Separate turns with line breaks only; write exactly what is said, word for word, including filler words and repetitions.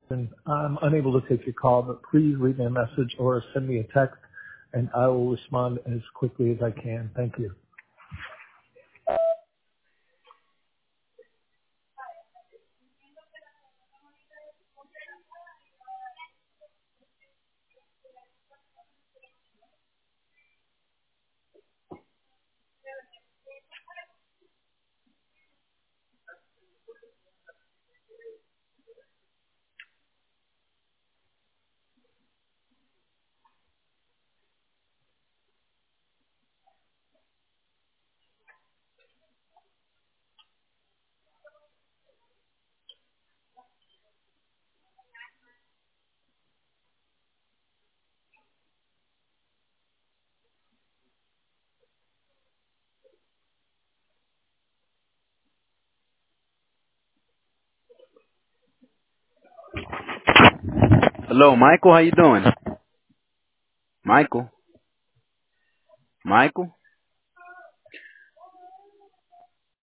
and I'm unable to take your call, but please leave me a message or send me a text, and I will respond as quickly as I can. Thank you.
Hello, Michael. How you doing? Michael. Michael.